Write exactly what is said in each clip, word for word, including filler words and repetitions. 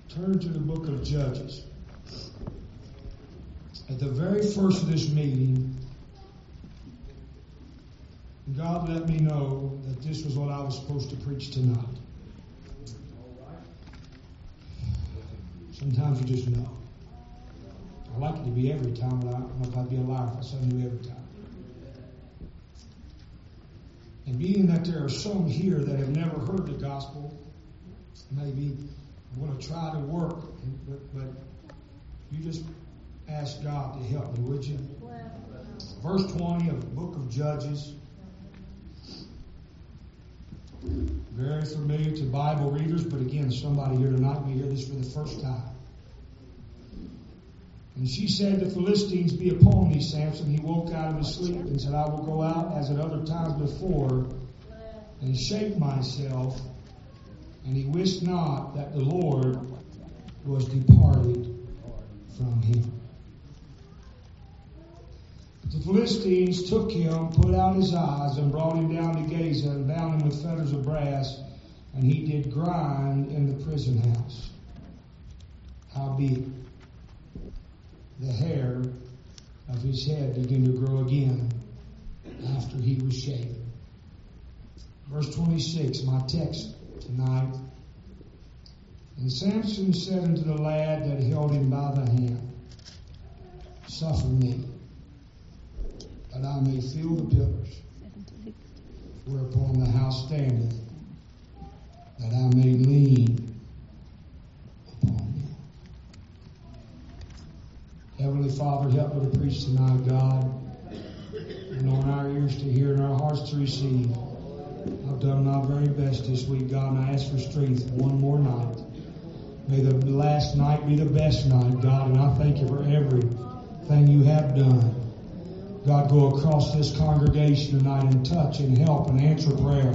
Turn to the book of Judges. At the very first of this meeting, God let me know that this was what I was supposed to preach tonight. Sometimes you just know. I like it to be every time, but I don't know if I'd be a liar if I said I knew every time. And being that there are some here that have never heard the gospel, maybe want to try to work, but, but you just ask God to help me, would you? Verse twenty of the book of Judges. Very familiar to Bible readers, but again, somebody here tonight may hear this for the first time. And she said, the Philistines be upon thee, Samson. He woke out of his sleep and said, I will go out as at other times before and shake myself. And he wist not that the Lord was departed from him. The Philistines took him, put out his eyes, and brought him down to Gaza, and bound him with fetters of brass, and he did grind in the prison house. Howbeit, the hair of his head began to grow again after he was shaven. Verse twenty-six, my text tonight. And Samson said unto the lad that held him by the hand, suffer me, that I may feel the pillars whereupon the house standeth, that I may lean upon them. Heavenly Father, help me to preach tonight, God, and on our ears to hear and our hearts to receive. I've done my very best this week, God, and I ask for strength one more night. May the last night be the best night, God, and I thank you for everything you have done. God, go across this congregation tonight and touch and help and answer prayer.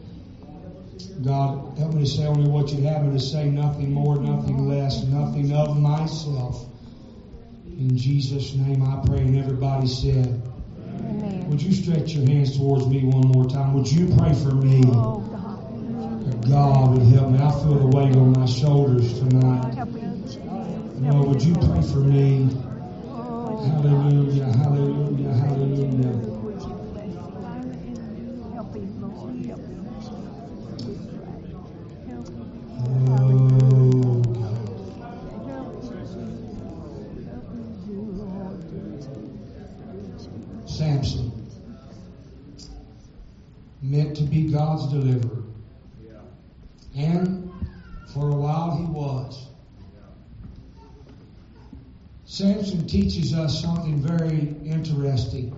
God, help me to say only what you have me to say, nothing more, nothing less, nothing of myself. In Jesus' name I pray, and everybody said, amen. Would you stretch your hands towards me one more time? Would you pray for me? Oh, God. That God would help me. I feel the weight on my shoulders tonight. Lord, would you pray for me? Hallelujah, hallelujah, hallelujah. Oh, God. Samson, meant to be God's deliverer. And for a while he was. Samson teaches us something very interesting.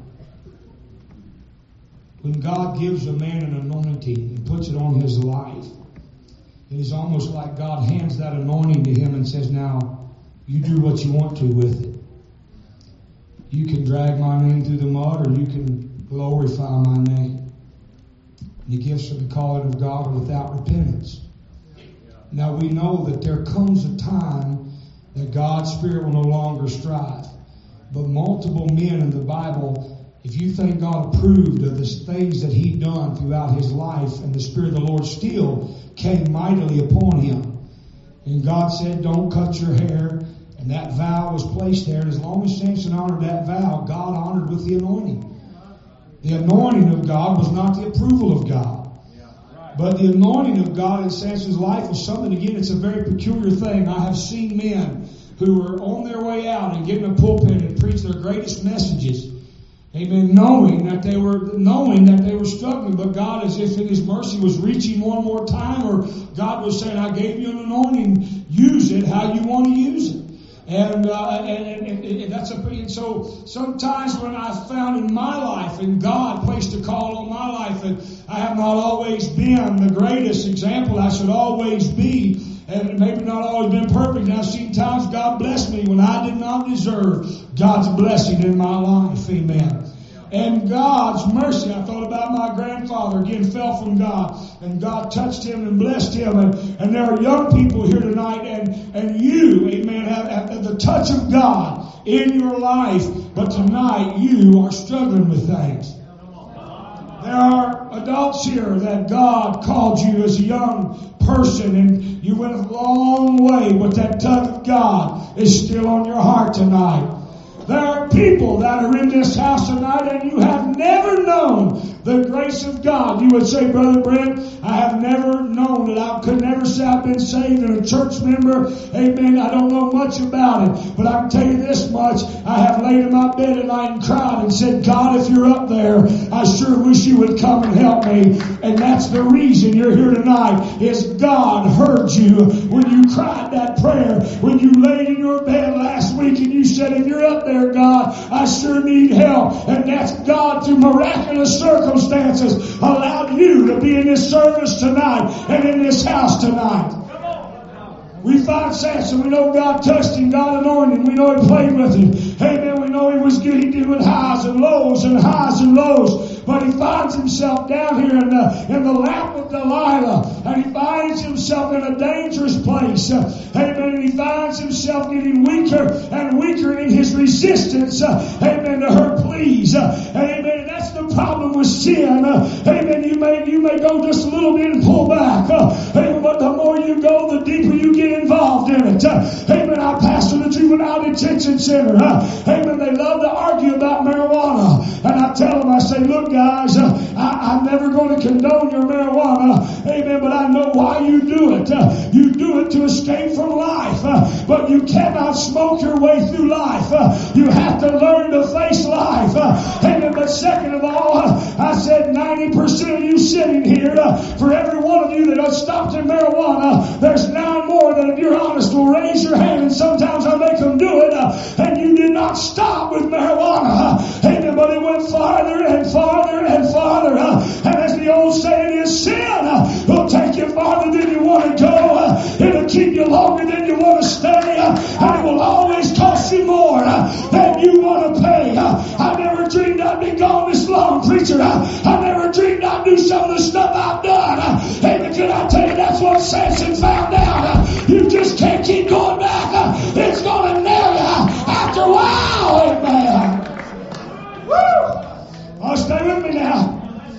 When God gives a man an anointing and puts it on his life, it is almost like God hands that anointing to him and says, now, you do what you want to with it. You can drag my name through the mud, or you can glorify my name. The gifts of the calling of God are without repentance. Now we know that there comes a time that God's Spirit will no longer strive. But multiple men in the Bible, if you think God approved of the things that He'd done throughout his life, and the Spirit of the Lord still came mightily upon him. And God said, don't cut your hair. And that vow was placed there. And as long as Samson honored that vow, God honored with the anointing. The anointing of God was not the approval of God. But the anointing of God in Samson's life was something, again, it's a very peculiar thing. I have seen men who were on their way out and get in a pulpit and preach their greatest messages. Amen. Knowing that they were, knowing that they were struggling, but God, as if in His mercy, was reaching one more time, or God was saying, I gave you an anointing, use it how you want to use it. And, uh, and, and, and that's a, and so sometimes when I found in my life, and God placed a call on my life, and I have not always been the greatest example I should always be, and maybe not always been perfect. And I've seen times God blessed me when I did not deserve God's blessing in my life. Amen. And God's mercy, I thought about my grandfather, again, fell from God. And God touched him and blessed him. And, and there are young people here tonight. And, and you, amen, have, have the touch of God in your life. But tonight you are struggling with things. There are adults here that God called you as a young person and you went a long way, but that tug of God is still on your heart tonight. There are people that are in this house tonight and you have never known the grace of God. You would say, Brother Brent, I have never known it. I could never say I've been saved and a church member. Amen. I don't know much about it. But I can tell you this much. I have laid in my bed at night and cried and said, God, if you're up there, I sure wish you would come and help me. And that's the reason you're here tonight, is God heard you when you cried that prayer, when you laid in your bed last week and you said, if you're up there, God, I sure need help. And that's God, through miraculous circumstances, allowed you to be in this service tonight and in this house tonight. We find Samson. We know God touched him, God anointed him. We know He played with him. Amen. We know he was good. He did with highs and lows and highs and lows. But he finds himself down here in the, in the lap of Delilah. And he finds himself in a dangerous place. Uh, amen. And he finds himself getting weaker and weaker in his resistance. Uh, amen. To her pleas. Uh, amen. And that's the problem with sin. Uh, amen. You may, you may go just a little bit and pull back. Uh, amen. But the more you go, the deeper you get involved in it. Uh, amen. I pastor the juvenile detention center. Uh, amen. They love to argue about marijuana. And I tell them, I say, look, guys, uh, I, I'm never going to condone your marijuana. Amen. But I know why you do it. Uh, you do it to escape from life. Uh, but you cannot smoke your way through life. Uh, you have to learn to face life. Uh, amen. But second of all, uh, I said ninety percent of you sitting here, uh, for every one of you that has stopped in marijuana, there's nine more that, if you're honest, will raise your hand. And sometimes I make them do it. Uh, and you did not stop with marijuana. Uh, amen. But it went farther and farther and farther. Uh, and as the old saying is, sin uh, will take you farther than you want to go. Uh, it'll keep you longer than you want to stay. Uh, and it will always cost you more uh, than you want to pay. Uh, I never dreamed I'd be gone this long, preacher. Uh, I never dreamed I'd do some of the stuff I've done. Uh, amen. Can I tell you, that's what Samson found out. Uh, you just can't keep going back. Uh, it's going to nail you uh, after a while. Amen. Woo! Oh, stay with me now.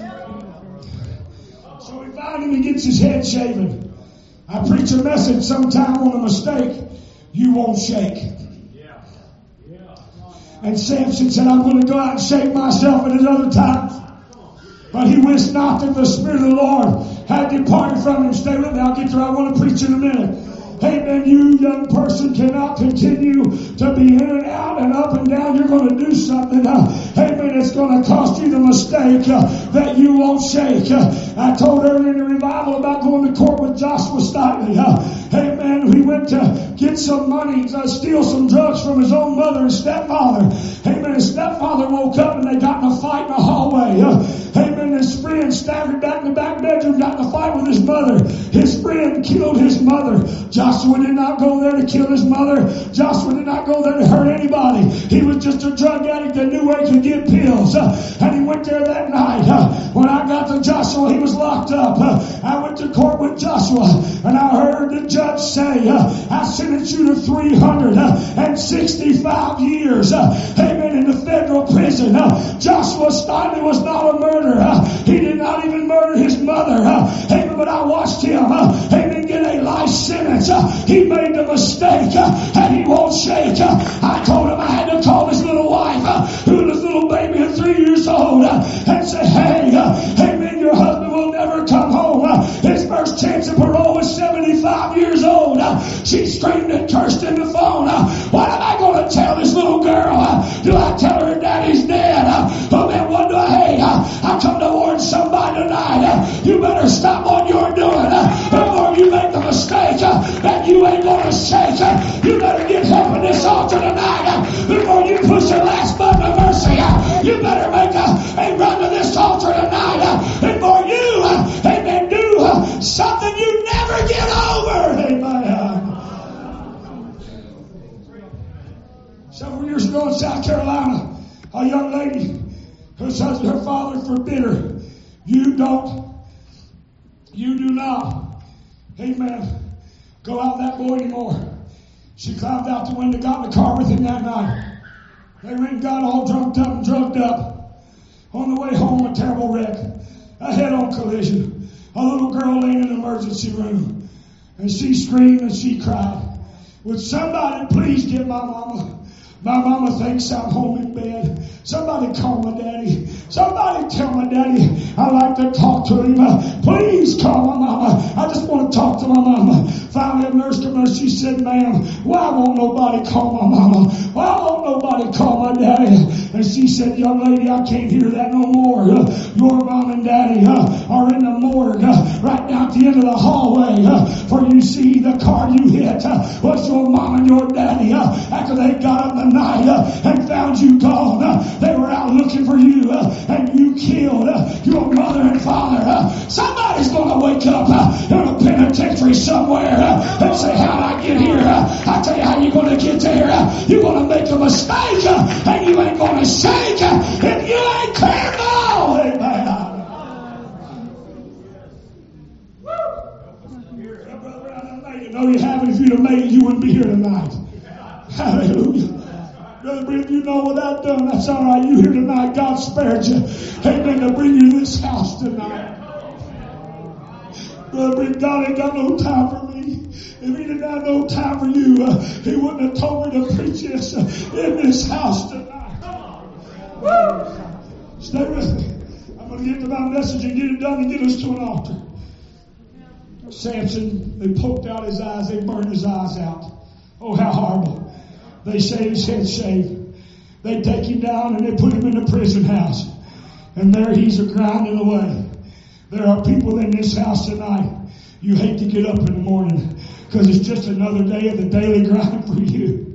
So we find him, he gets his head shaven. I preach a message sometime on a mistake you won't shake. Yeah. Yeah. And Samson said, I'm going to go out and shake myself at other times. But he wist not that the Spirit of the Lord had departed from him. Stay with me. I'll get to where I want to preach in a minute. Amen. You young person cannot continue to be in and out and up and down. You're going to do something. Uh, amen. It's going to cost you the mistake uh, that you won't shake. Uh, I told earlier in the revival about going to court with Joshua Steitley. Uh, amen. He went to get some money, uh, steal some drugs from his own mother and stepfather. Amen. His stepfather woke up and they got in a fight in the hallway. Uh, amen. His friend staggered back in the back bedroom, got in a fight with his mother. His friend killed his mother. Joshua did not go there to kill his mother. Joshua did not go there to hurt anybody. He was just a drug addict that knew where he could get pills. Uh, and he went there that night. Uh, when I got to Joshua, he was locked up. Uh, I went to court with Joshua and I heard the judge say, uh, I sentence you to three hundred sixty-five years. Uh, amen. In the federal prison. Uh, Joshua Steinley was not a murderer. Uh, he did not even murder his mother. Uh, amen. But I watched him. Uh, amen. Get a life sentence. Uh, he made the mistake uh, and he won't shake. Uh, I told him I had to call his little wife, uh, who was a little baby at three years old, uh, and say, hey, uh, amen, your husband will never come home. Uh, his first chance of parole was seventy-five years old. Uh, she screamed and cursed in the phone. Uh, what am I going to tell this little girl? Uh, do I tell her her daddy's dead? Uh, oh man, what do I hate? Uh, I come to warn somebody tonight. Uh, you better stop what you're doing uh, before you make the mistake uh, that you ain't going to shake. Uh, you better get help in this altar tonight uh, before you push your last button of mercy. Uh, you better make a, a run to this altar tonight uh, before you, uh, amen, do uh, something you never get over. Amen. Several years ago in South Carolina, a young lady whose husband, her father forbid her. You don't, you do not, amen, go out that boy anymore. She climbed out the window, got in the car with him that night. They went and got all drunked up and drugged up. On the way home, a terrible wreck. A head-on collision. A little girl laying in the emergency room. And she screamed and she cried. Would somebody please get my mama? My mama thinks I'm home in bed. Somebody call my daddy. Somebody tell my daddy I'd like to talk to him. Uh, please call my mama. I just want to talk to my mama. Finally, a nurse came in. She said, ma'am, why won't nobody call my mama? Why won't nobody call my daddy? And she said, young lady, I can't hear that no more. Uh, your mom and daddy uh, are in the morgue uh, right down at the end of the hallway. Uh, for you see, the car you hit uh, was your mom and your daddy. Uh, after they got up in the night uh, and found you gone, uh, they were out looking for you, uh, and you killed uh, your mother and father. Uh, somebody's going to wake up uh, in a penitentiary somewhere uh, and say, how did I get here? Uh, I tell you how you're going to get there. Uh, you're going to make a mistake, uh, and you ain't going to shake uh, if you ain't careful. Amen. Yeah, brother, I made it. No, you haven't. If you'd have made it, you wouldn't be here tonight. Hallelujah. Brother, if you know what I've done, that's all right. You here tonight, God spared you. Amen. To bring you to this house tonight. Brother, God ain't got no time for me. If he didn't have no time for you, uh, he wouldn't have told me to preach this uh, in this house tonight. Woo! Stay with me. I'm going to get to my message and get it done and get us to an altar. Samson, they poked out his eyes. They burned his eyes out. Oh, how horrible. They shave his head shaved. They take him down and they put him in the prison house. And there he's a grinding away. There are people in this house tonight. You hate to get up in the morning because it's just another day of the daily grind for you.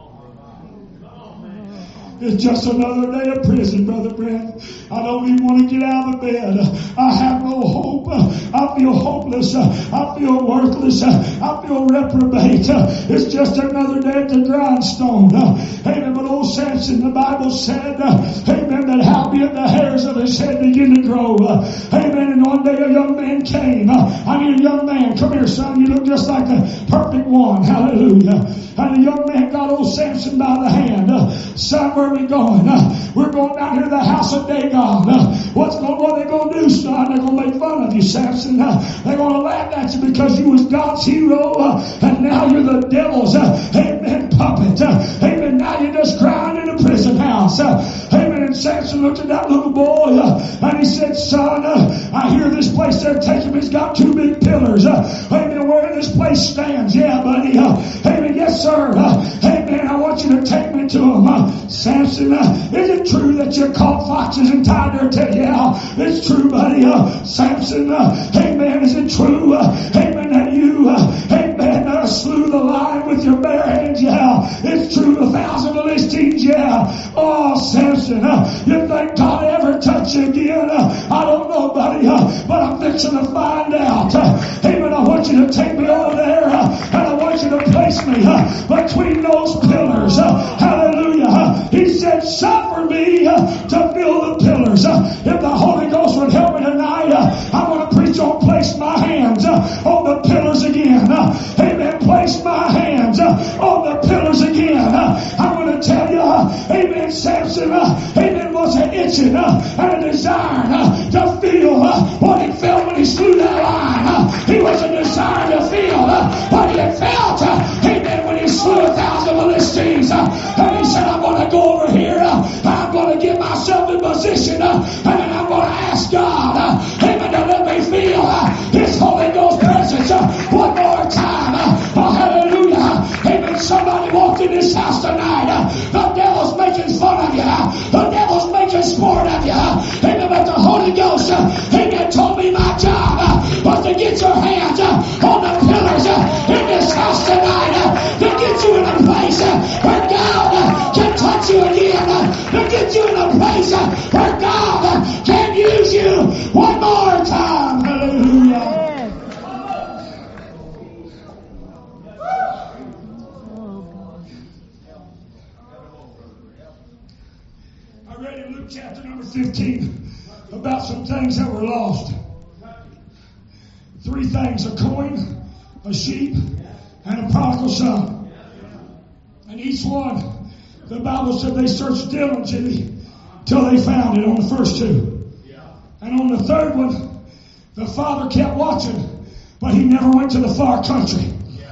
It's just another day of prison, Brother Brent. I don't even want to get out of bed. I have no hope. I feel hopeless. I feel worthless. I feel reprobate. It's just another day at the grindstone. Amen. But old Samson, the Bible said, amen, that howbeit the hairs of his head begin to grow. Amen. And one day a young man came. I need a young man. Come here, son. You look just like the perfect one. Hallelujah. And the young man got old Samson by the hand. Son, where are we going? Uh, we're going down here to the house of Dagon. Uh, what's going, what are they going to do, son? They're going to make fun of you, Samson. Uh, they're going to laugh at you because you was God's hero, uh, and now you're the devil's, uh, amen, puppet. Uh, amen, now you're just crying in a prison house. Uh, amen, and Samson looked at that little boy, uh, and he said, son, uh, I hear this place they're taking me. It's got two big pillars. Uh, amen, where this place stands. Yeah, buddy. Uh, amen, yes, sir. Uh, amen, I want you to take me to them. Uh, Samson, uh, is it true that you caught foxes and tied their tail? Yeah, it's true, buddy. Uh, Samson, uh, amen, is it true? Uh, amen, that you, uh, amen, uh, slew the lion with your bare hands? Yeah, it's true. A thousand Philistines? Yeah. Oh, Samson, uh, you think God ever touch you again? Uh, I don't know, buddy, uh, but I'm fixing to find out. Uh, amen, I want you to take me over there, uh, and I want you to place me uh, between those pillars. Uh, hallelujah. Uh, he said, suffer me uh, to fill the pillars. Uh, if the Holy Ghost would help me tonight, uh, I want to preach on place my hands uh, on the pillars again. Uh, amen. Place my hands uh, on the pillars again. Uh, I'm going to tell you, uh, amen, Samson, uh, amen, was an itching uh, and a desire uh, to feel uh, what he felt when he slew that lion. Uh, he was a desire to feel uh, what he had felt, uh, amen, when he slew a thousand Philistines. Uh, and he said, I'm going to go over here. Uh, I'm going to get myself in position. Uh, and then I'm going to ask God, uh, amen, to let me feel uh, his Holy Ghost presence uh, one more time. Uh, oh, hallelujah. Amen. Somebody walked in this house tonight. Uh, the devil's making fun of you. Uh, the devil's making sport of you. Uh, amen. But the Holy Ghost, uh, amen, told me my job uh, was to get your hands uh, on the pillars uh, in this house tonight. Uh, to get you in a place uh, where God uh, can touch you again. Uh, to get you in a place uh, where God uh, can use you one more time. Hallelujah. I read in Luke chapter number fifteen about some things that were lost. Three things: a coin, a sheep, and a prodigal son. And each one, the Bible said they searched diligently till they found it on the first two. And on the third one, the father kept watching, but he never went to the far country.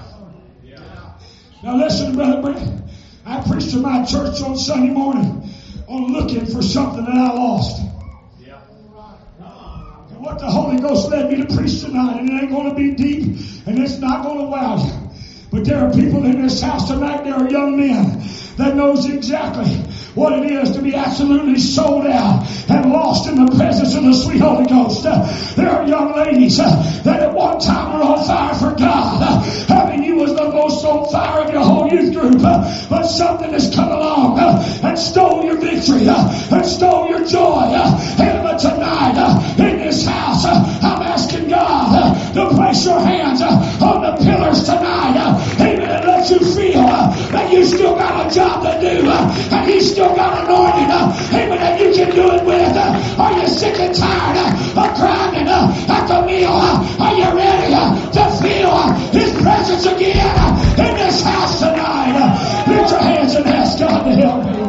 Now listen, Brother Brent, I preached to my church on Sunday morning on looking for something that I lost. And what the Holy Ghost led me to preach tonight, and it ain't going to be deep, and it's not going to wow you. But there are people in this house tonight, there are young men that knows exactly what it is to be absolutely sold out and lost in the presence of the sweet Holy Ghost. Uh, there are young ladies uh, that at one time were on fire for God. Uh, I mean, you was the most on fire of your whole youth group. Uh, but something has come along uh, and stole your victory uh, and stole your joy. Uh, and but tonight uh, in this house, uh, I'm asking God uh, to place your hands uh, on the pillars tonight. Uh, amen. And let you feel uh, that you still got a job to do. Uh, and He's still got anointing, uh, amen, that you can do it with. Uh, are you sick and tired uh, of grinding uh, at the meal? Uh, are you ready uh, to feel uh, His presence again uh, in this house tonight? Uh, lift your hands and ask God to help you.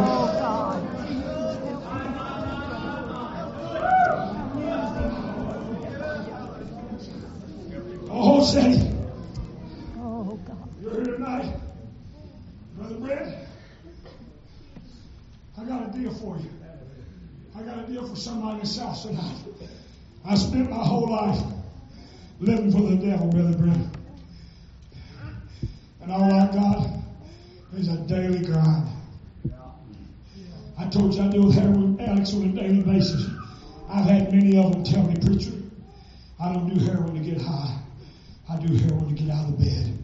Oh, Sadie. Oh, God. You're here tonight. Brother Brent, I got a deal for you. I got a deal for somebody in this house tonight. I spent my whole life living for the devil, Brother Brent. And all I got is a daily grind. I told you I deal with heroin addicts on a daily basis. I've had many of them tell me, preacher, I don't do heroin to get high. I do heroin to get out of bed.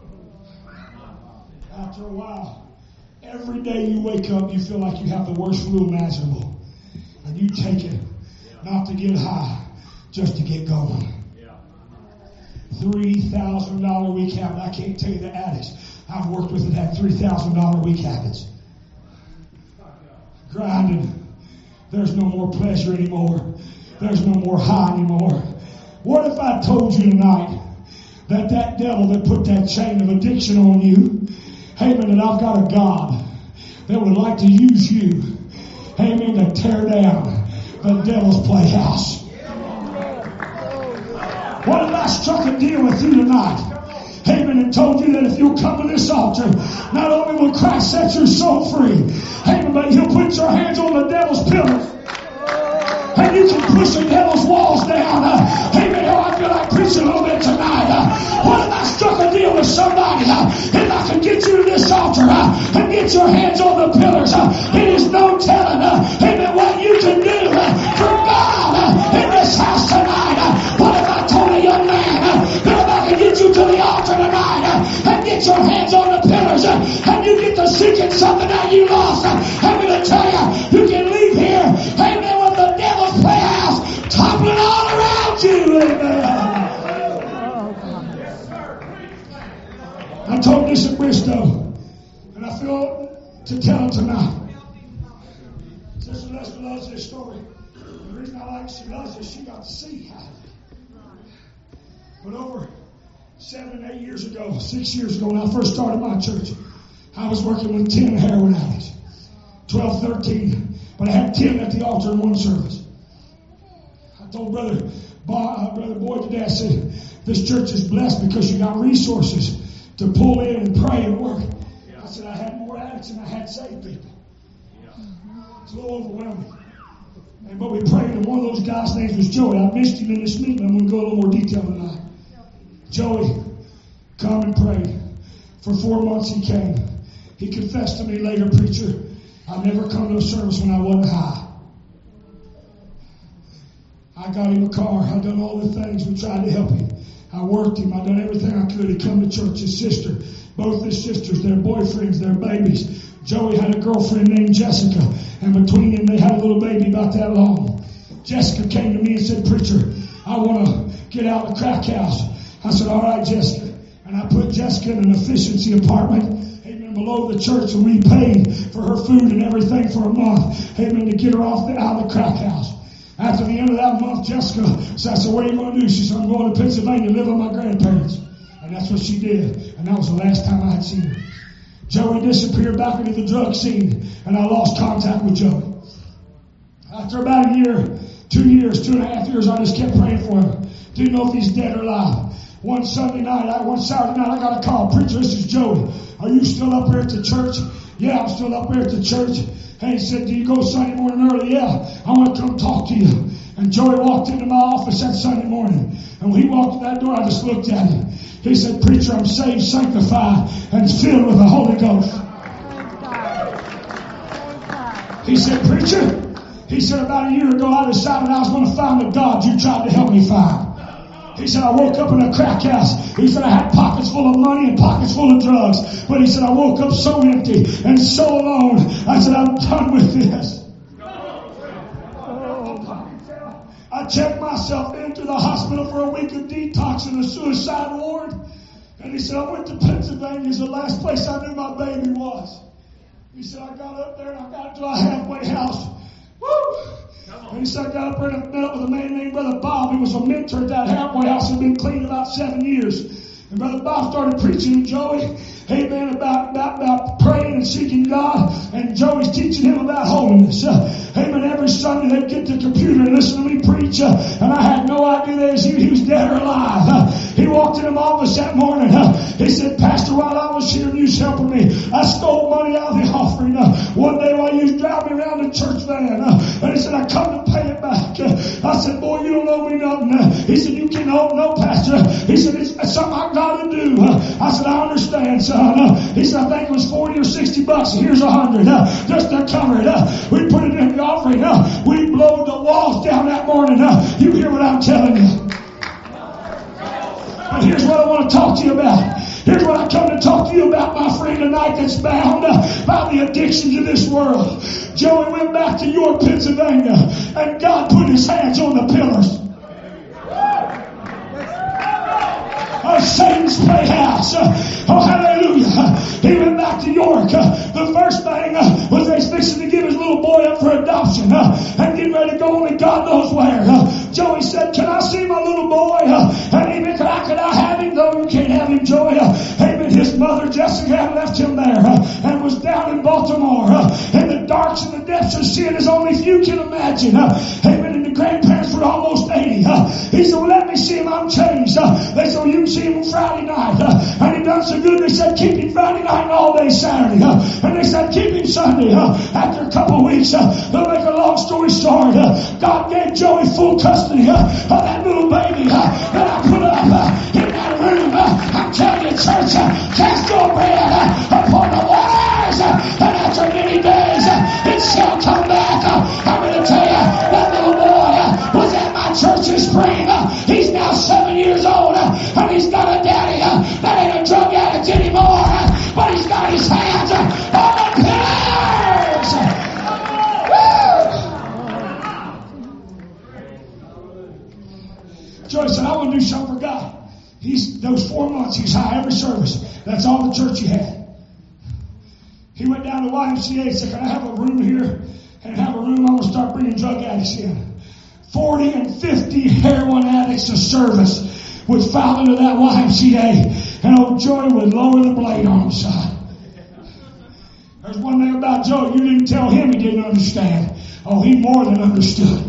After a while, every day you wake up, you feel like you have the worst flu imaginable. And you take it, not to get high, just to get going. three thousand dollars a week habit. I can't tell you the addicts I've worked with that had three thousand dollars a week habits. Grinding. There's no more pleasure anymore. There's no more high anymore. What if I told you tonight that that devil that put that chain of addiction on you, amen, that I've got a God that would like to use you, amen, to tear down the devil's playhouse. What if I struck a deal with you tonight, amen, and told you that if you'll come to this altar, not only will Christ set your soul free, amen, but He'll put your hands on the devil's pillars. And you can push the devil's walls down. Uh, amen. Oh, I feel like preaching a little bit tonight. Uh, what if I struck a deal with somebody uh, and I can get you to this altar uh, and get your hands on the pillars? Uh, it is no telling, uh, amen, what you can do uh, for God uh, in this house tonight. Uh, what if I told a young man uh, that if I can get you to the altar tonight uh, and get your hands on the pillars uh, and you get to seeking something that you lost, uh, I'm going to tell you, you can leave here, amen, with the devil's playhouse toppling all around you. Amen. I told this at Bristow, and I feel to tell it tonight. Sister Leslie loves this story. The reason I like she loves it, she got to see how. But over seven, eight years ago, six years ago, when I first started my church, I was working with ten heroin addicts, twelve, thirteen, but I had ten at the altar in one service. I told Brother Bob, uh, Brother Boyd today, I said, this church is blessed because you got resources to pull in and pray and work. I said, I had more addicts than I had saved people. It's a little overwhelming. And, but we prayed, and one of those guys' names was Joey. I missed him in this meeting. I'm going to go a little more detail tonight. Joey, come and pray. For four months he came. He confessed to me later, preacher, I've never come to a service when I wasn't high. I got him a car. I done all the things. We tried to help him. I worked him. I done everything I could. He come to church. His sister, both his sisters, their boyfriends, their babies. Joey had a girlfriend named Jessica, and between them they had a little baby about that long. Jessica came to me and said, preacher, I want to get out of the crack house. I said, all right, Jessica. And I put Jessica in an efficiency apartment, amen, below the church, and we paid for her food and everything for a month, amen, to get her off the, out of the crack house. After the end of that month, Jessica said, I said, what are you going to do? She said, I'm going to Pennsylvania to live with my grandparents. And that's what she did. And that was the last time I had seen her. Joey disappeared back into the drug scene, and I lost contact with Joey. After about a year, two years, two and a half years, I just kept praying for him. Didn't know if he's dead or alive. One Sunday night, I, one Saturday night, I got a call. Preacher, this is Joey. Are you still up here at the church? Yeah, I'm still up here at the church. And he said, do you go Sunday morning early? Yeah, I want to come talk to you. And Joey walked into my office that Sunday morning. And when he walked in that door, I just looked at him. He said, preacher, I'm saved, sanctified, and filled with the Holy Ghost. He said, preacher, he said, about a year ago, I decided I was going to find the God you tried to help me find. He said, I woke up in a crack house. He said, I had pockets full of money and pockets full of drugs. But he said, I woke up so empty and so alone. I said, I'm done with this. I checked myself into the hospital for a week of detox in a suicide ward. And he said, I went to Pennsylvania. It's the last place I knew my baby was. He said, I got up there and I got to a halfway house. Woo! And he said, I got up there and met up with a man named Brother Bob. He was a mentor at that halfway house. He'd been clean about seven years. And Brother Bob started preaching to Joey, amen, about, about, about praying and seeking God. And Joey's teaching him about holiness. Uh, amen. Every Sunday they'd get the computer and listen to me preach. Uh, and I had no idea that he, he was dead or alive. Uh, he walked into my office that morning. Uh, he said, Pastor, while I was here, you was helping me. I stole money out of the offering. Uh, one day while you was driving me around the church van. Uh, and he said, I come to pay it back. Uh, I said, boy, you don't owe me nothing. Uh, he said, you can't owe no, Pastor. He said, it's, it's something I got to do. Uh, I said, I understand, son. Uh, he said, I think it was forty or sixty bucks. Here's a hundred. Uh, just to cover it. Uh, we put it in the offering. Uh, we blowed the walls down that morning. Uh, you hear what I'm telling you. But here's what I want to talk to you about. Here's what I come to talk to you about, my friend, tonight that's bound uh, by the addictions of this world. Joey went back to York, Pennsylvania, and God put his hands on the pillars of Satan's playhouse. Oh, hallelujah. He went back to York. The first thing was they was fixing to give his little boy up for adoption and getting ready to go only God knows where. Joey said, can I see my little boy? And even could I, could I have him? No, you can't have him, Joey. Amen. His mother, Jessica, had left him there and was down in Baltimore in the darks and the depths of sin as only few can imagine. Amen. And the grandparents were almost eighty. He said, well, let me see him. I'm changed. They said, well, you can see him Friday night. And he done so good, they said, keep him Friday night and all day Saturday. And they said, keep him Sunday. After a couple of weeks, to make a long story short, God gave Joey full custody of that little baby that I put up in that room. I'm telling you, church, cast your bread upon the waters, and after many days, it shall come back. I'm going to tell you, that little boy was at my church this spring. He's now seven years old, and he's got a daddy that ain't a drug addict anymore, but he's got his hands on the pillars. Joey said, I want to do something for God. He's, those four months, he's high every service. That's all the church he had. He went down to Y M C A and said, can I have a room here? And have a room, I'm going to start bringing drug addicts in. forty and fifty heroin addicts a service would file into that Y M C A. And old Joey would lower the blade on him, son. There's one thing about Joey, you didn't tell him he didn't understand. Oh, he more than understood.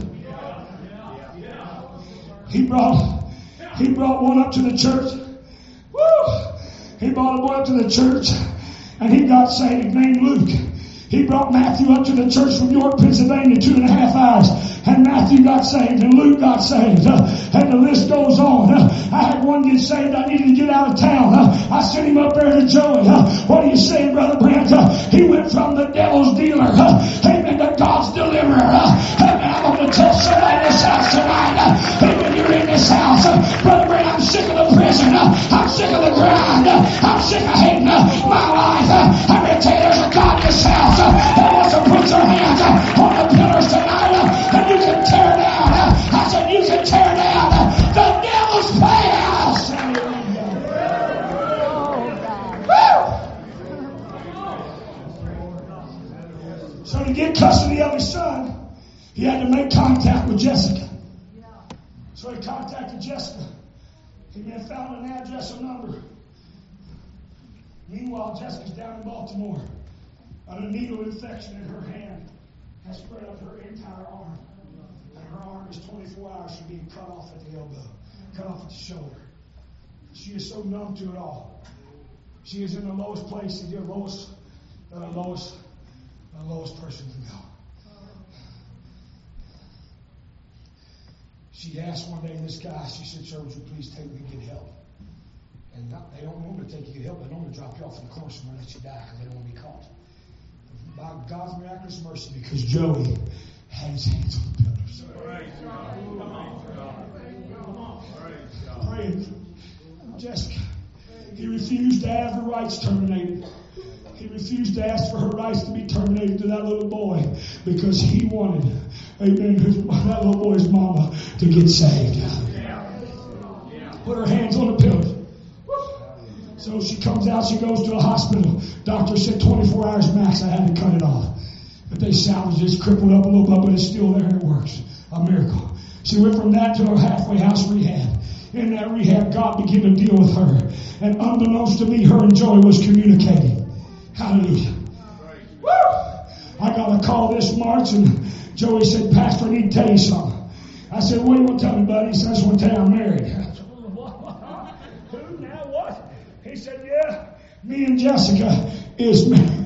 He brought, he brought one up to the church. Woo! He brought a boy up to the church, and he got saved, named Luke. He brought Matthew up to the church from York, Pennsylvania, two and a half hours. And Matthew got saved, and Luke got saved. Uh, and the list goes on. Uh, I had one get saved. I needed to get out of town. Uh, I sent him up there to Joey. Uh, what are you saying, Brother Brent? Uh, he went from the devil's dealer, uh, amen, to God's deliverer. Uh, amen. I'm going to tell somebody in this house tonight. Uh, amen. You're in this house. Uh, Brother Brent, I'm sick of the prison. Uh, I'm sick of the grind. Uh, I'm sick of hating uh, my life. Uh, I'm going to tell you there's a God in this house uh, that wants to put your hands uh, on the pillars tonight. Uh, and you can tear down. Uh, I said you can tear down uh, the devil's playhouse. Woo! So to get custody of his son, he had to make contact with Jessica. So he contacted Jessica. He then found an address and number. Meanwhile, Jessica's down in Baltimore. Got a needle infection in her hand. has spread up her entire arm. And her arm is twenty-four hours from being cut off at the elbow, cut off at the shoulder. She is so numb to it all. She is in the lowest place, the lowest, the lowest, the lowest person can go. She asked one day this guy, she said, "Sir, would you please take me to get help?" And not, they don't normally take you to get help. They normally drop you off in the corner somewhere and let you die because they don't want to be caught. By God's miraculous mercy, because Joey had his hands on the pillars. Praise God. Come on, God. Come on. Praise God. Praying for Jessica. He refused to have her rights terminated. He refused to ask for her rights to be terminated to that little boy because he wanted, amen, his, that little boy's mama to get saved. Put her hands on the pillars. So she comes out, she goes to a hospital. Doctor said twenty-four hours max, I had to cut it off. But they salvaged it, it's crippled up a little bit, but it's still there and it works. A miracle. She went from that to a halfway house rehab. In that rehab, God began to deal with her. And unbeknownst to me, her and Joey was communicating. Hallelujah. Woo! I got a call this March and Joey said, "Pastor, I need to tell you something." I said, "What do you want to tell me, buddy?" He said, "I just want to tell you I'm married." I said, "Who now? What?" He said, "Yeah, me and Jessica is married."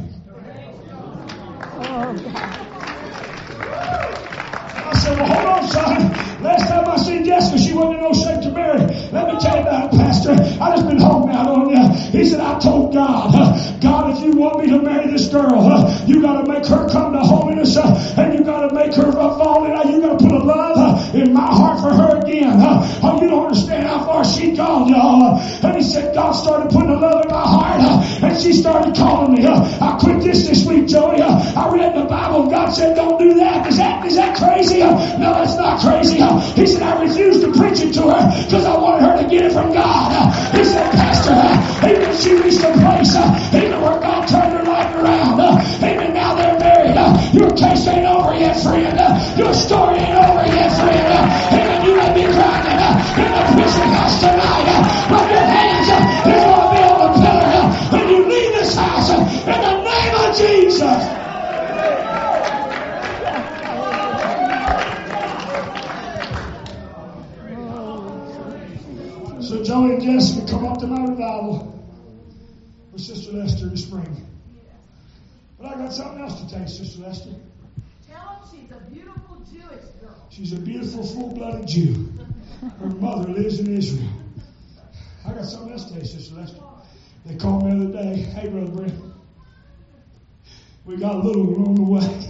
I said, "Well, hold on, son. Last time I seen Jessica, she wasn't in no shape to marry. Let me tell you about it, Pastor. I just been holding out on you." He said, "I told God, uh, God, if you want me to marry this girl, uh, you got to make her come to holiness, uh, and you got to make her uh, fall in. Uh, you got to put a love uh, in my heart for her again. Uh, oh, you don't understand how far she gone, y'all." Uh, and he said, God started putting a love in my heart, uh, and she started calling me. Uh, I quit this this week, Joey. Uh, I read the Bible, and God said, don't do that. Is that is that crazy? Uh, no, that's not crazy. Uh, he said, I refused to preach it to her because I wanted her to get it from God. Uh, he said, Pastor, uh, even she reached a place, uh, even where God turned her life around. Uh, even now they're married. Uh, your case ain't over yet, friend. Uh, your story ain't over yet, friend. Uh, even you may be grinding uh, in the prison house tonight, uh, but your hands uh, is going to be on the pillar uh, when you leave this house uh, in the name of Jesus. So Joey and Jessica come up to my revival with Sister Lester in the spring. But I got something else to tell you, Sister Lester. Tell them she's a beautiful Jewish girl. She's a beautiful, full-blooded Jew. Her mother lives in Israel. I got something else to tell you, Sister Lester. They called me the other day. "Hey, Brother Brent, we got a little one on the way."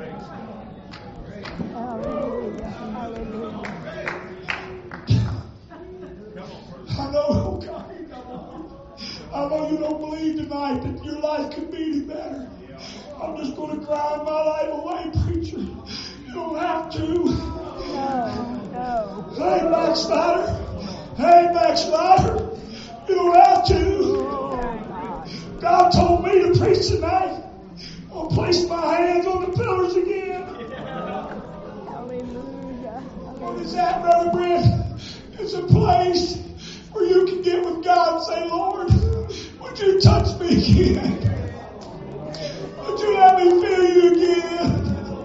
I know, oh God, I know you don't believe tonight that your life could be any better. I'm just going to grind my life away, preacher. You don't have to. No, no. Hey, backslider. Hey, backslider. You don't have to. God told me to preach tonight. I'll place my hands on the pillars again. Hallelujah. What is that, Brother Brent? It's a place where you can get with God and say, "Lord, would you touch me again? Would you let me feel you again?"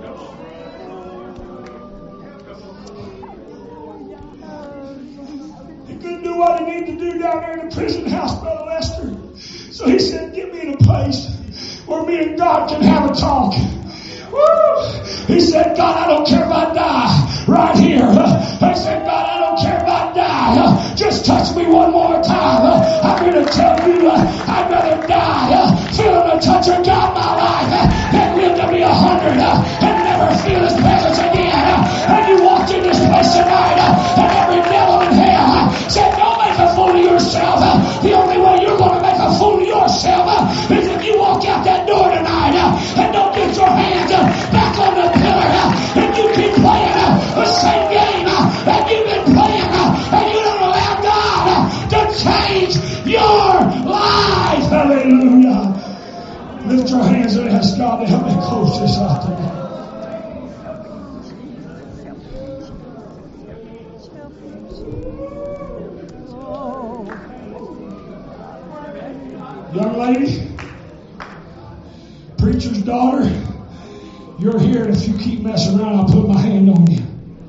He couldn't do what he needed to do down there in the prison house, Brother Lester. So he said, "Get me in a place where me and God can have a talk." Woo! He said, "God, I don't care if I die right here." He said, "God, I don't care if I die. Just touch me one more time. I'm going to tell you, I'd rather die feeling the touch of God in my life than live to be a hundred and never feel His presence again." And you walked in this place tonight, and every devil in hell said, "Don't make a fool of yourself." The only way you're going to make a fool of yourself is if you walk out that door tonight and don't get your hands back on the pillar and you keep playing the same game that you've been playing and you don't allow God to change your life. Hallelujah. Lift your hands and ask God to help me close this out today. Young lady, preacher's daughter, You're here, and if you keep messing around, I'll put my hand on you.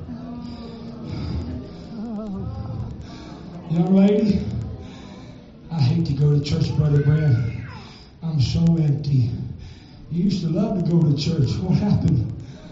Young lady, I hate to go to church, Brother Brad. I'm so empty. You used to love to go to church. What happened?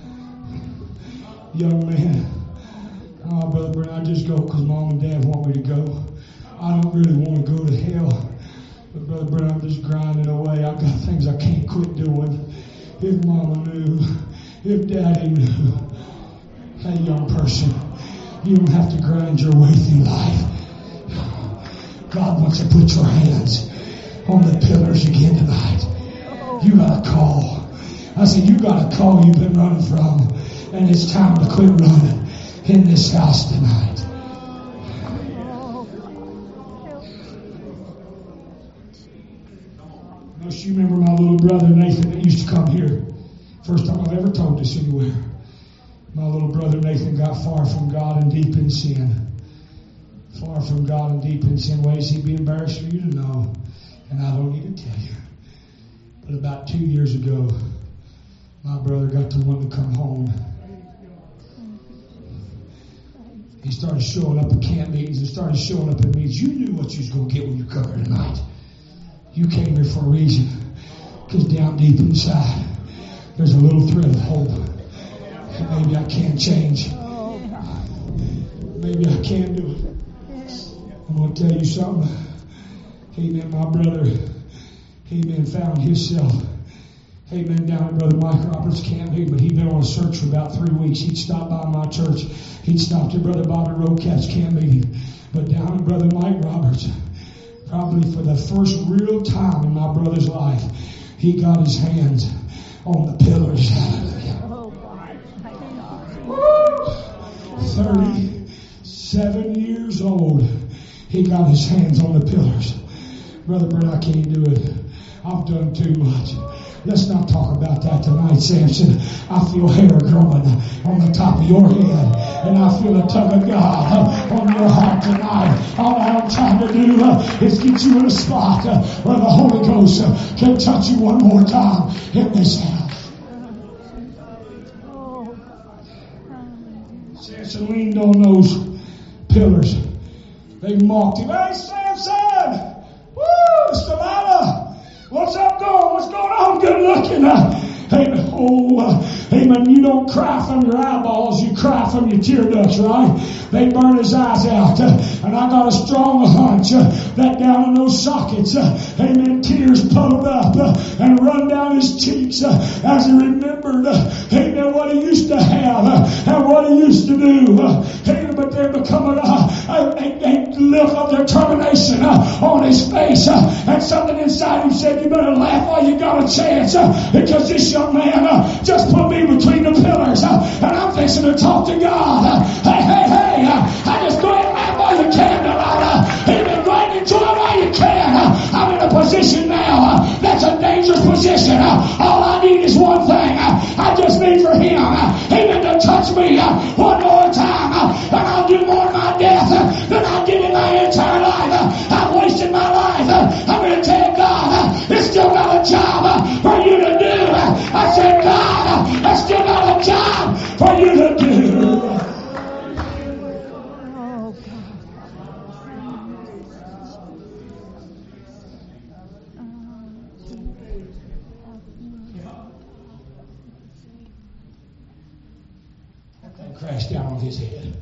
Young man, oh, Brother Brad, I just go because Mom and Dad want me to go. I don't really want to go to hell. But Brother Brad, I'm just grinding away. I've got things I can't quit doing. If Mama knew, if Daddy knew. Hey, young person, you don't have to grind your way through life. God wants to put your hands on the pillars again tonight. You got a call. I said, you got a call you've been running from. And it's time to quit running in this house tonight. Most you remember my little brother Nathan that used to come here. First time I've ever told this anywhere. My little brother Nathan got far from God and deep in sin. Far from God and deep in sin. Ways he'd be embarrassed for you to know. And I don't need to tell you. But about two years ago, my brother got the one to come home. He started showing up at camp meetings and started showing up at meetings. You knew what you was going to get when you come here tonight. You came here for a reason. Because down deep inside, there's a little thread of hope. And maybe I can change. Maybe I can do it. I'm going to tell you something. Amen, my brother. Amen, found himself. Amen, down at Brother Mike Roberts' camp meeting. But he'd been on a search for about three weeks. He'd stopped by my church. He'd stopped at Brother Bobby Rocat's camp meeting. But down at Brother Mike Roberts, probably for the first real time in my brother's life, he got his hands on the pillars. thirty-seven years old, he got his hands on the pillars. Brother Brent, I can't do it. I've done too much. Let's not talk about that tonight, Samson. I feel hair growing on the top of your head. And I feel a tug of God on your heart tonight. All I'm trying to do is get you in a spot where the Holy Ghost can touch you one more time in this house. Samson leaned on those pillars. They mocked him. Hey, Samson! Woo! It's Delilah! What's up going? What's going on? Good looking. Uh, amen. Oh, uh, amen. You don't cry from your eyeballs. You cry from your tear ducts, right? They burn his eyes out. Uh, and I got a strong hunch uh, that down in those sockets, uh, amen, tears puddled up uh, and run down his cheeks uh, as he remembered, uh, amen, what he used to have uh, and what he used to do. Uh, amen. But there become a, a, a, a look of determination uh, on his face. Uh, and something inside him said, you better laugh while you got a chance, uh, because this young man uh, just put me between the pillars, uh, and I'm fixing to talk to God. Uh, hey, hey, hey, uh, I just go ahead and laugh while you can, Delilah. Amen. Go ahead and enjoy while you can. Uh, I'm in a position now uh, that's a dangerous position. Uh, all I need is one thing. Uh, I just need for him, uh, amen, to touch me uh, one more time, uh, and I'll do more in my death uh, than I did in my entire life. Uh, I've wasted my life. Uh, I'm going to tell God, uh, it's still got a job uh, for you to do. Uh, I said, God, uh, I still got a job for you to do. Crashed down on his head.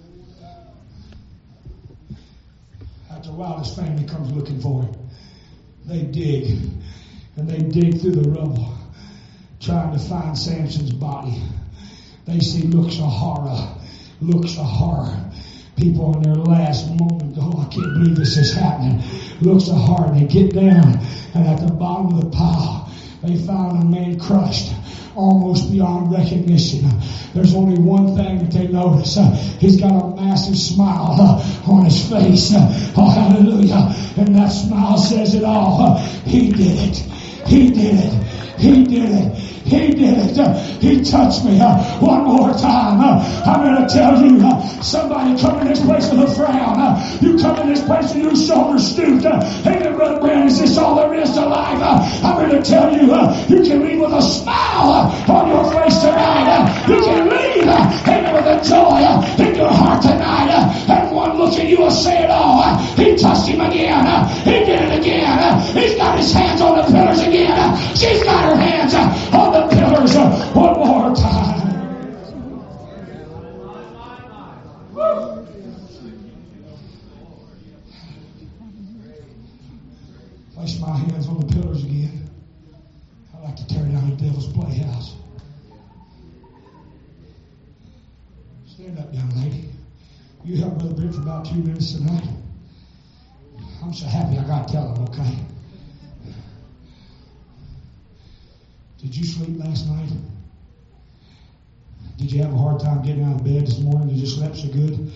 After a while, his family comes looking for him. They dig, and they dig through the rubble, trying to find Samson's body. They see looks of horror, looks of horror. People in their last moment, oh, I can't believe this is happening. Looks of horror. They get down, and at the bottom of the pile, they found a man crushed almost beyond recognition. There's only one thing that they notice. Uh, he's got a massive smile uh, on his face. Uh, oh, hallelujah. And that smile says it all. Uh, he did it. He did it. He did it. He did it. Uh, he touched me uh, one more time. Uh, I'm going to tell you, uh, somebody come in this place with a frown. Uh, you come in this place with your shoulders stooped. Uh, hey, Brother Brand, is this all there is to life? him. I'm here to tell you, you can leave with a smile on your face tonight. You can leave, amen, with a joy in your heart tonight. And one look at you will say it all. He touched him again. He did it again. He's got his hands on the pillars again. She's got her hands on the pillars one more time. Place my hands on the pillars again. I like to tear down the devil's playhouse. Stand up, young lady. You help Brother Ben for about two minutes tonight. I'm so happy I got to tell him, okay? Did you sleep last night? Did you have a hard time getting out of bed this morning? You just slept so good?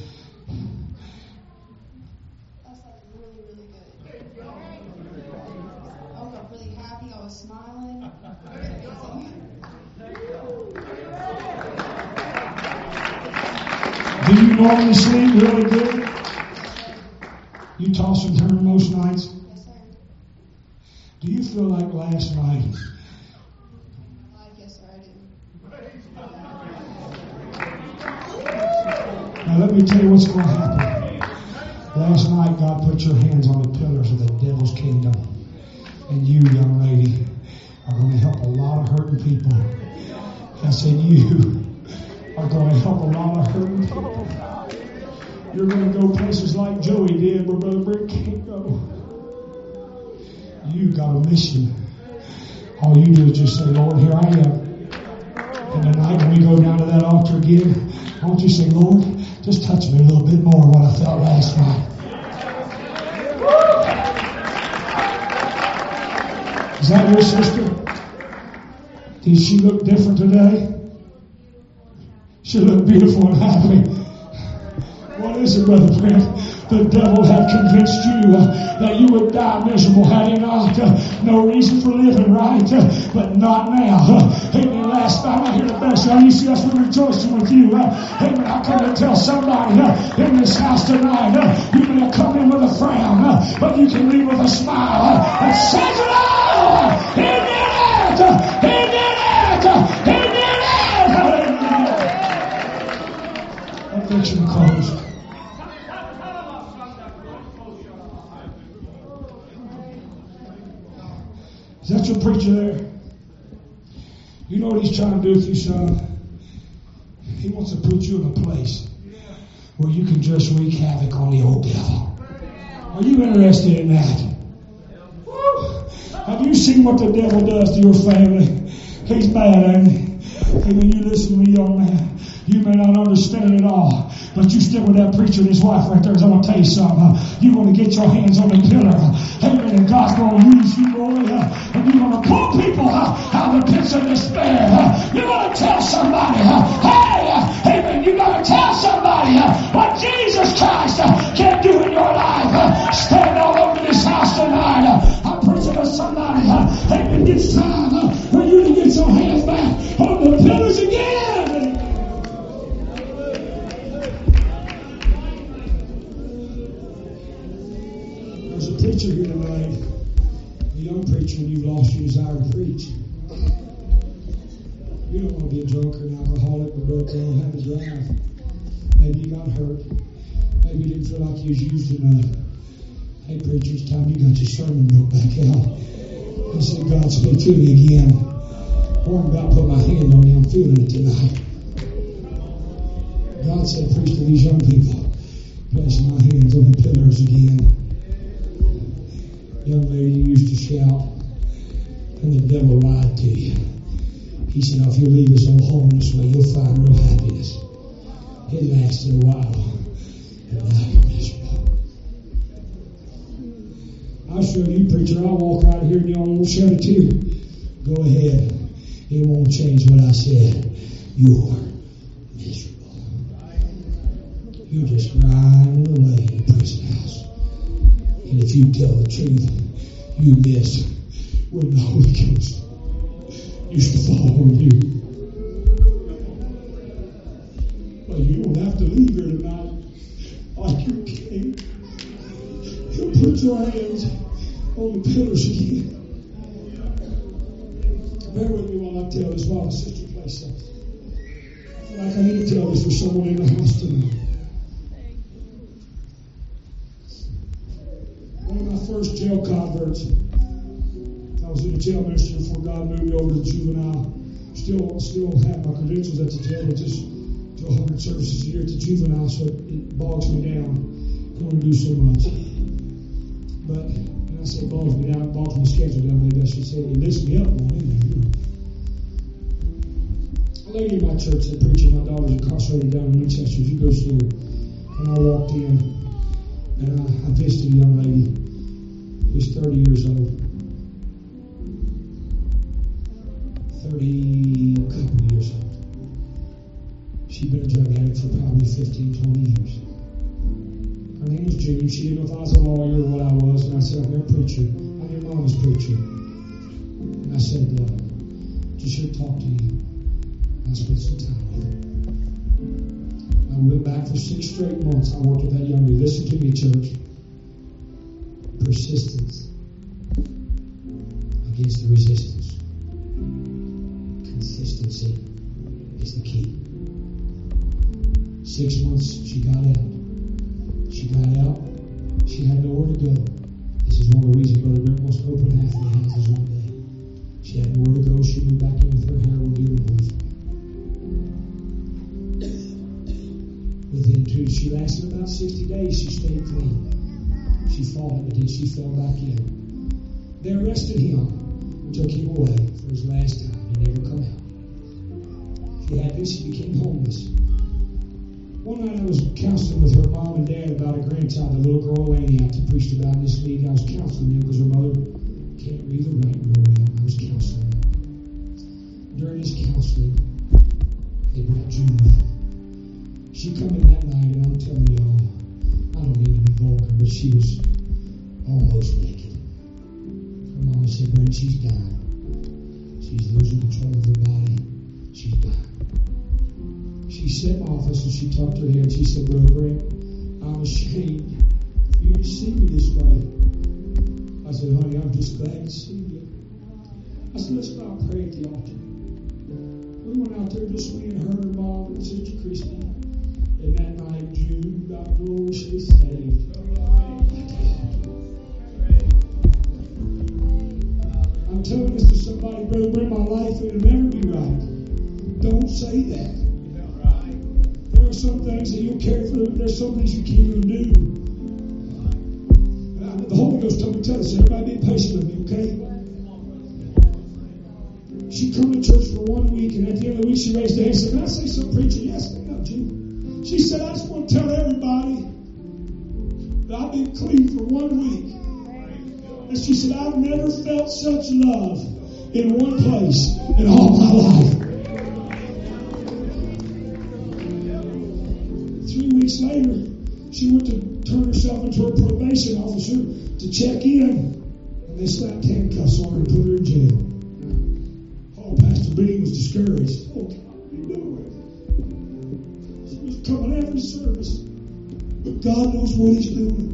I slept really, really good. I woke up really happy. I was smiling. Do you normally sleep really good? You toss and turn most nights? Yes, sir. Do you feel like last night? Uh, yes, sir, I do. Now let me tell you what's going to happen. Last night God put your hands on the pillars of the devil's kingdom. And you, young lady, are going to help a lot of hurting people. I said you are going to help a lot of hurting people. You're going to go places like Joey did where Brother Brick can't go. You got a mission. All you do is just say, Lord, here I am. And tonight when we go down to that altar again, I want you to say, Lord, just touch me a little bit more than what I felt last night. Is that your sister? Did she look different today? She looked beautiful and happy. What is it, Brother Brent? The devil had convinced you uh, that you would die miserable, had he not? Uh, no reason for living, right? Uh, but not now. Uh, amen. Last night I hear the best. I used to see us we're rejoicing with you. Uh, amen. I come to tell somebody uh, in this house tonight, uh, you may have come in with a frown, uh, but you can leave with a smile. Uh, and says it all! He did it! Uh, he did it! Uh, he did it! Hallelujah! That makes you close. Is that your preacher there? You know what he's trying to do with you, son? He wants to put you in a place where you can just wreak havoc on the old devil. Are you interested in that? Woo! Have you seen what the devil does to your family? He's bad, ain't he? Hey, when you listen to me, young man, you may not understand it all, but you stick with that preacher and his wife right there, because I'm going to tell you something. You're going to get your hands on the pillar. Amen. And God's going to use you, boy. And you're going to pull people out of the pits of despair. You're going to tell somebody, hey, amen, you're going to tell somebody what Jesus Christ can do in your life. Stand all over this house tonight. I'm preaching to somebody. Amen. It's time for you to get your hands back on the pillars again. There's a preacher here tonight, a young preacher, and you've lost your desire to preach. You don't want to be a drunk or an alcoholic, but don't have a drive. Maybe you got hurt. Maybe you didn't feel like you was used enough. Hey, preacher, it's time you got your sermon book back out. I said, God, speak to me again. Lord, I'm about to put my hand on you. I'm feeling it tonight. God said, preach to these young people. Place my hands on the pillars again. Young lady, you used to shout, and the devil lied to you. He said, oh, if you leave us all home this way, you'll find real happiness. It lasted a while, and now you're miserable. I'll show you, preacher. I'll walk out of here and you won't shed a tear. Go ahead. It won't change what I said. You're miserable. You're just grinding away in the prison house. And if you tell the truth, you miss when the Holy Ghost used to fall on you. But you don't have to leave here tonight like you came. He'll put your hands on the pillars again. Bear with me while I tell this while the sister plays something. I feel like I need to tell this for someone in the house tonight. One of my first jail converts, I was in the jail ministry before God moved me over to juvenile. Still, still have my credentials at the jail, but just do one hundred services a year at the juvenile, so it, it bogs me down. I don't do so much. But when I say bogs me down, it bogs my schedule down. Maybe I should say it lifts me up more. You know. A lady in my church, that preacher, my daughter's incarcerated down in Winchester. You go see her. And I walked in, and I, I visited a young lady who was thirty years old. thirty couple years old. She'd been a drug addict for probably fifteen, twenty years. Her name was Judy. She didn't know if I was a lawyer or what I was. And I said, I'm your preacher. I'm your mama's preacher. And I said, uh, just here to talk to you. And I spent some time with her. I went back for six straight months. I worked with that young lady. Listen to me, church. Persistence against the resistance. Consistency is the key. Six months she got out. She got out. She had nowhere to go. This is one of the reasons Brother Brent wants to open half the houses one day. She had nowhere to go. She moved back in with her heroin dealing boyfriend. Within two, she lasted about sixty days. She stayed clean. She fought, but then she fell back in. They arrested him, took him away for his last time. He never come out. She had this, she became homeless. One night I was counseling with her mom and dad about a grandchild, a little girl, Laney, I preached about in this meeting. I was counseling them because her mother can't read or write real well. I was counseling her. During this counseling, they brought June with them. She come in that night, and I'm telling y'all, I don't mean to be vulgar, but she was almost naked. Her mama said, Brent, she's dying. She's losing control of her body. She's dying. She sat in my office and she tucked her head. She said, Brother Brent, I'm ashamed for you to see me this way. I said, honey, I'm just glad to see you. I said, let's go out and pray at the altar. We went out there, just me and her, her mom, and Sister Christy. And that night, Jude got gloriously saved. I'm telling this to somebody, Brother Brent, my life, it'll never be right. Don't say that. There are some things that you'll carry through. There's some things you can't even do. Uh, the Holy Ghost told me to tell us, everybody be patient with me, okay? She come to church for one week, and at the end of the week, she raised her hand and said, can I say something, preacher? Yes, I know, Jim. She said, I just want to tell everybody that I've been clean for one week. And she said, I've never felt such love in one place in all my life. Three weeks later, she went to turn herself into a probation officer to check in, and they slapped handcuffs on her and put her in jail. Oh, Pastor Bean was discouraged. Oh, God, what are you doing? She was coming every service, but God knows what He's doing.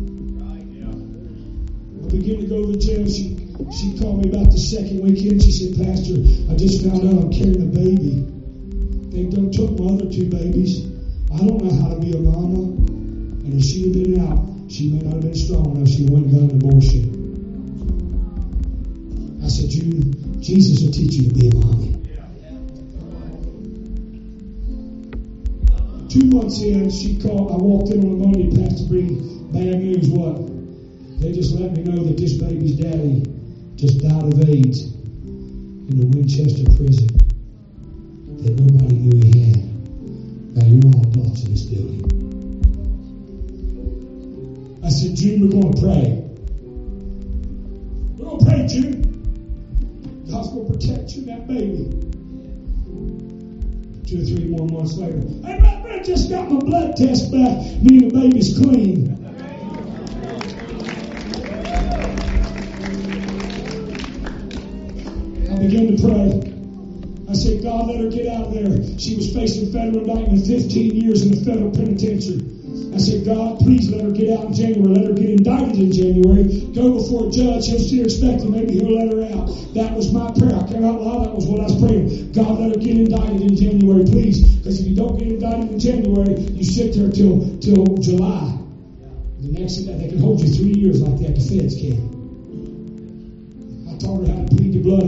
I began to go to the jail. She she called me about the second weekend. She said, Pastor, I just found out I'm carrying a baby. They done took my other two babies. I don't know how to be a mama. And if she had been out, she may not have been strong enough. She went and got an abortion. I said, Jude, Jesus will teach you to be a mommy. Two months in, she called. I walked in on a Monday, Pastor Bree, bad news, what? They just let me know that this baby's daddy just died of AIDS in the Winchester prison that nobody knew he had. Now, you're all adults in this building. I said, Jude, we're going to pray. We're going to pray, Jude. God's going to protect you and that baby. Two or three more months later, hey, man, I just got my blood test back. Me and the baby's clean. I began to pray. I said, God, let her get out of there. She was facing federal indictment, fifteen years in the federal penitentiary. I said, God, please let her get out in January. Let her get indicted in January. Go before a judge. He'll still expect her. Maybe he'll let her out. That was my prayer. I came out loud. That was what I was praying. God, let her get indicted in January, please. Because if you don't get indicted in January, you sit there till till July. The next they can hold you three years like that. The feds can. I taught her how to plead the blood.